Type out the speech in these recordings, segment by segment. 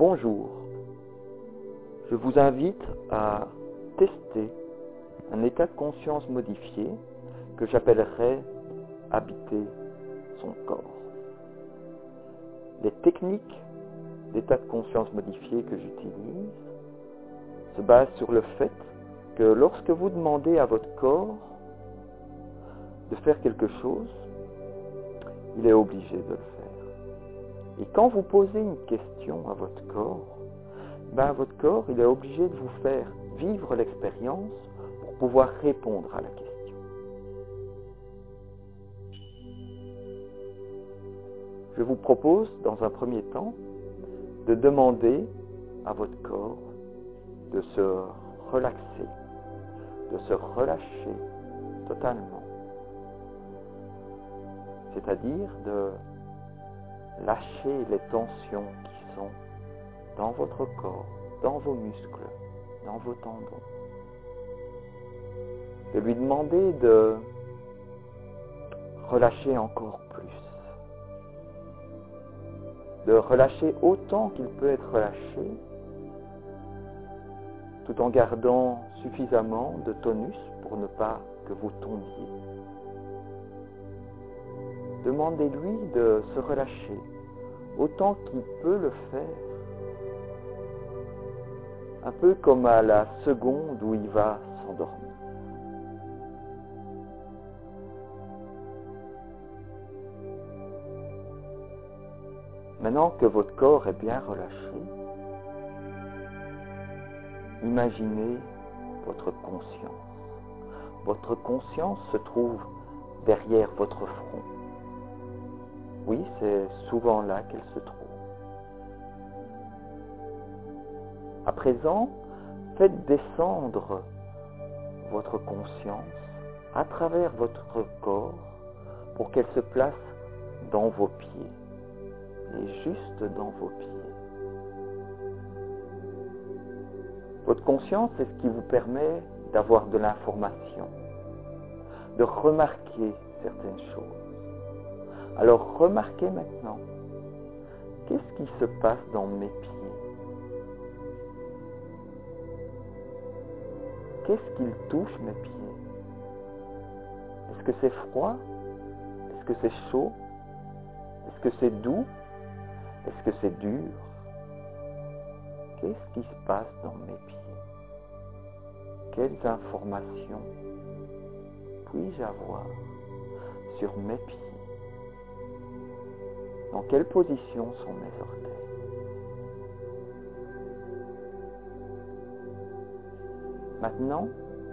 Bonjour, je vous invite à tester un état de conscience modifié que j'appellerais habiter son corps. Les techniques d'état de conscience modifié que j'utilise se basent sur le fait que lorsque vous demandez à votre corps de faire quelque chose, il est obligé de le faire. Et quand vous posez une question à votre corps, il est obligé de vous faire vivre l'expérience pour pouvoir répondre à la question. Je vous propose, dans un premier temps, de demander à votre corps de se relaxer, de se relâcher totalement. C'est-à-dire de lâcher les tensions qui sont dans votre corps, dans vos muscles, dans vos tendons. De lui demander de relâcher encore plus. De relâcher autant qu'il peut être relâché, tout en gardant suffisamment de tonus pour ne pas que vous tombiez. Demandez-lui de se relâcher autant qu'il peut le faire, un peu comme à la seconde où il va s'endormir. Maintenant que votre corps est bien relâché, imaginez votre conscience. Votre conscience se trouve derrière votre front. Oui, c'est souvent là qu'elle se trouve. À présent, faites descendre votre conscience à travers votre corps pour qu'elle se place dans vos pieds, et juste dans vos pieds. Votre conscience, c'est ce qui vous permet d'avoir de l'information, de remarquer certaines choses. Alors remarquez maintenant, qu'est-ce qui se passe dans mes pieds? Qu'est-ce qu'il touche mes pieds? Est-ce que c'est froid? Est-ce que c'est chaud? Est-ce que c'est doux? Est-ce que c'est dur? Qu'est-ce qui se passe dans mes pieds? Quelles informations puis-je avoir sur mes pieds? Dans quelle position sont mes orteils? Maintenant,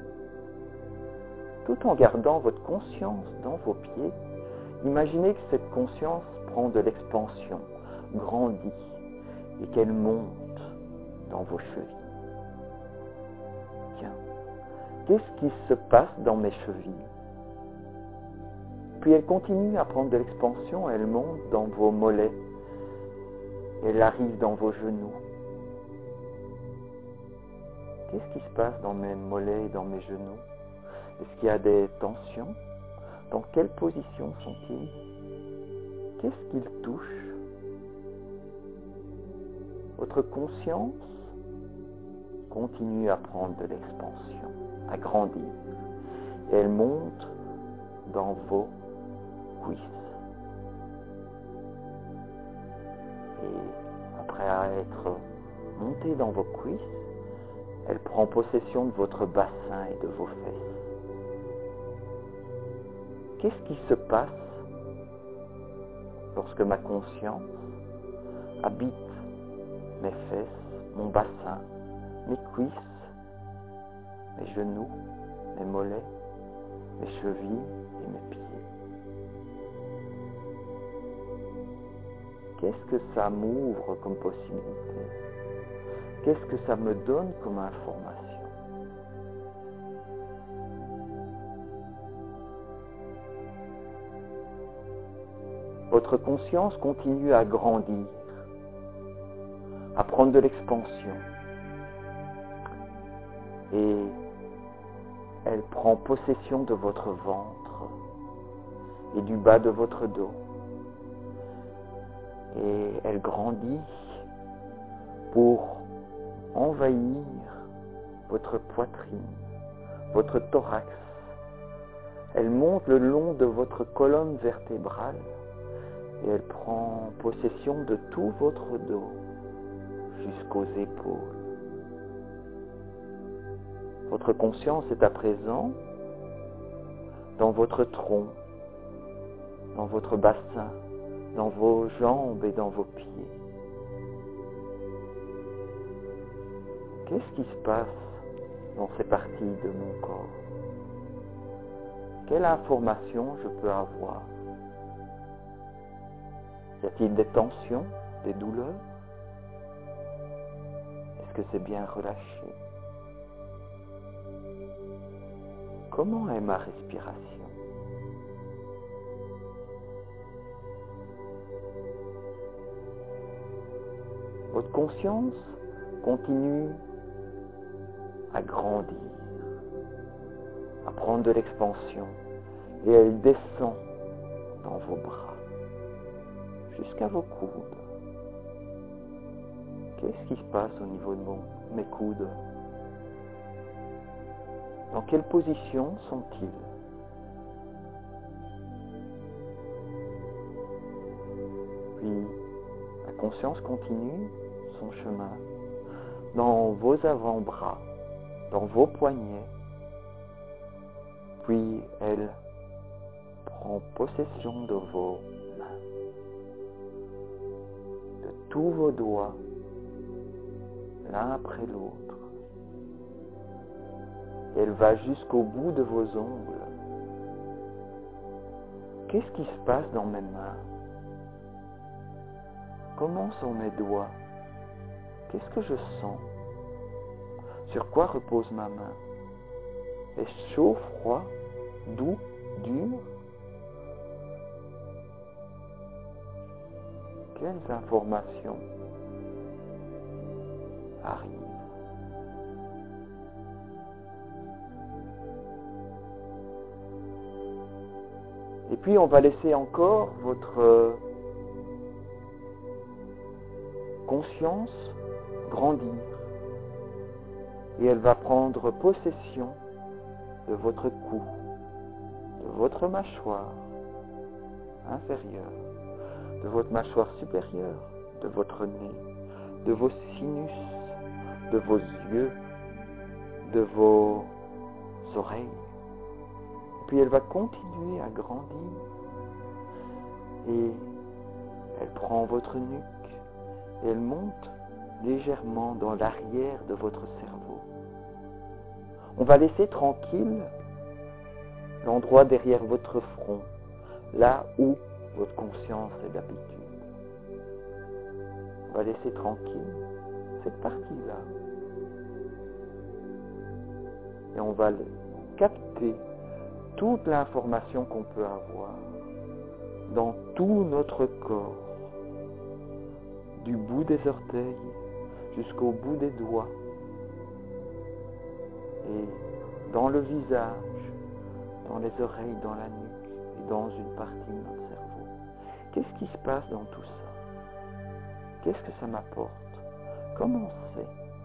tout en gardant votre conscience dans vos pieds, imaginez que cette conscience prend de l'expansion, grandit et qu'elle monte dans vos chevilles. Tiens, qu'est-ce qui se passe dans mes chevilles? Puis elle continue à prendre de l'expansion, elle monte dans vos mollets, elle arrive dans vos genoux. Qu'est-ce qui se passe dans mes mollets et dans mes genoux? Est-ce qu'il y a des tensions? Dans quelle position sont-ils? Qu'est-ce qu'ils touchent? Votre conscience continue à prendre de l'expansion, à grandir. Et elle monte dans vos cuisses. Et après être montée dans vos cuisses, elle prend possession de votre bassin et de vos fesses. Qu'est-ce qui se passe lorsque ma conscience habite mes fesses, mon bassin, mes cuisses, mes genoux, mes mollets, mes chevilles et mes pieds? Qu'est-ce que ça m'ouvre comme possibilité? Qu'est-ce que ça me donne comme information? Votre conscience continue à grandir, à prendre de l'expansion. Et elle prend possession de votre ventre et du bas de votre dos. Et elle grandit pour envahir votre poitrine, votre thorax. Elle monte le long de votre colonne vertébrale et elle prend possession de tout votre dos jusqu'aux épaules. Votre conscience est à présent dans votre tronc, dans votre bassin, dans vos jambes et dans vos pieds. Qu'est-ce qui se passe dans ces parties de mon corps? Quelle information je peux avoir? Y a-t-il des tensions, des douleurs? Est-ce que c'est bien relâché? Comment est ma respiration? Votre conscience continue à grandir, à prendre de l'expansion, et elle descend dans vos bras, jusqu'à vos coudes. Qu'est-ce qui se passe au niveau de mes coudes? Dans quelle position sont-ils? Puis, la conscience continue son chemin dans vos avant-bras, dans vos poignets, puis elle prend possession de vos mains, de tous vos doigts, l'un après l'autre. Et elle va jusqu'au bout de vos ongles. Qu'est-ce qui se passe dans mes mains? Comment sont mes doigts? Qu'est-ce que je sens? Sur quoi repose ma main? Est-ce chaud, froid, doux, dur? Quelles informations arrivent? Et puis on va laisser encore votre conscience grandir. Et elle va prendre possession de votre cou, de votre mâchoire inférieure, de votre mâchoire supérieure, de votre nez, de vos sinus, de vos yeux, de vos oreilles. Puis elle va continuer à grandir et elle prend votre nuque et elle monte légèrement dans l'arrière de votre cerveau. On va laisser tranquille l'endroit derrière votre front, là où votre conscience est d'habitude. On va laisser tranquille cette partie-là. Et on va capter toute l'information qu'on peut avoir dans tout notre corps, du bout des orteils jusqu'au bout des doigts, et dans le visage, dans les oreilles, dans la nuque et dans une partie de notre cerveau. Qu'est-ce qui se passe dans tout ça? Qu'est-ce que ça m'apporte? Comment c'est?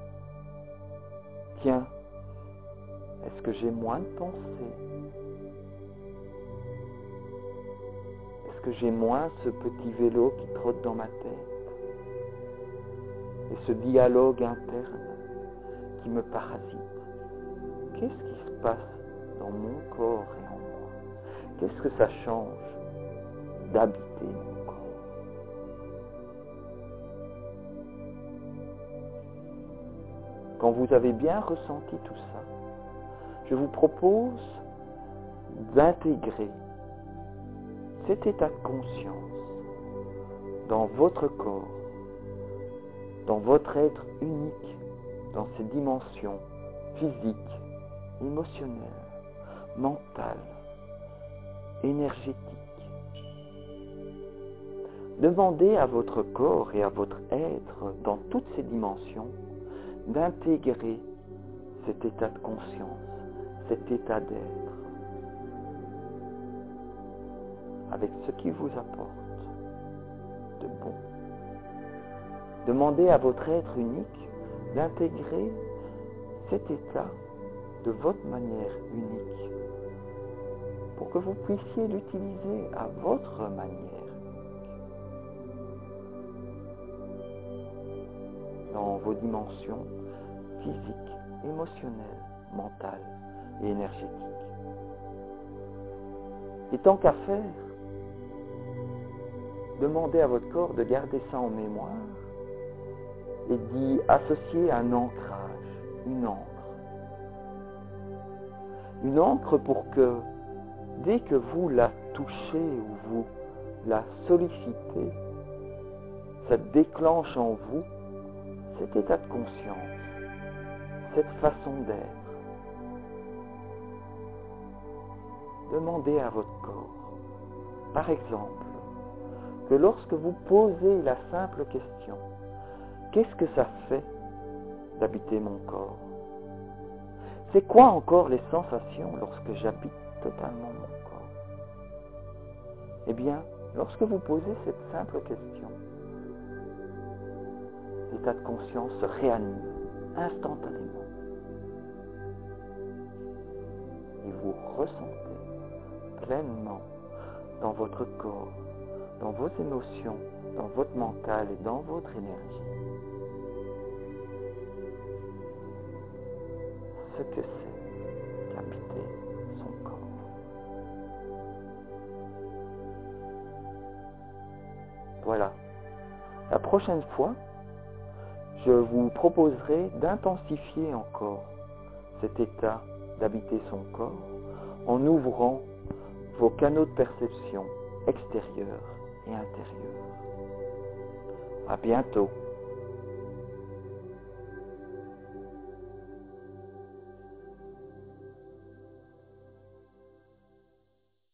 Tiens, est-ce que j'ai moins de pensées? Est-ce que j'ai moins ce petit vélo qui trotte dans ma tête? Et ce dialogue interne qui me parasite? Qu'est-ce qui se passe dans mon corps et en moi? Qu'est-ce que ça change d'habiter mon corps? Quand vous avez bien ressenti tout ça, je vous propose d'intégrer cet état de conscience dans votre corps, dans votre être unique, dans ses dimensions physiques, émotionnelles, mentales, énergétiques. Demandez à votre corps et à votre être, dans toutes ces dimensions, d'intégrer cet état de conscience, cet état d'être, avec ce qui vous apporte de bon, Demandez à votre être unique d'intégrer cet état de votre manière unique pour que vous puissiez l'utiliser à votre manière, dans vos dimensions physiques, émotionnelles, mentales et énergétiques. Et tant qu'à faire, demandez à votre corps de garder ça en mémoire et d'y associer un ancrage, une ancre. Une ancre pour que, dès que vous la touchez ou vous la sollicitez, ça déclenche en vous cet état de conscience, cette façon d'être. Demandez à votre corps, par exemple, que lorsque vous posez la simple question « Qu'est-ce que ça fait d'habiter mon corps ?» C'est quoi encore les sensations lorsque j'habite totalement mon corps? Eh bien, lorsque vous posez cette simple question, l'état de conscience se réanime instantanément. Et vous ressentez pleinement dans votre corps, dans vos émotions, dans votre mental et dans votre énergie ce que c'est qu'habiter son corps. Voilà. La prochaine fois, je vous proposerai d'intensifier encore cet état d'habiter son corps en ouvrant vos canaux de perception extérieurs et intérieurs. À bientôt.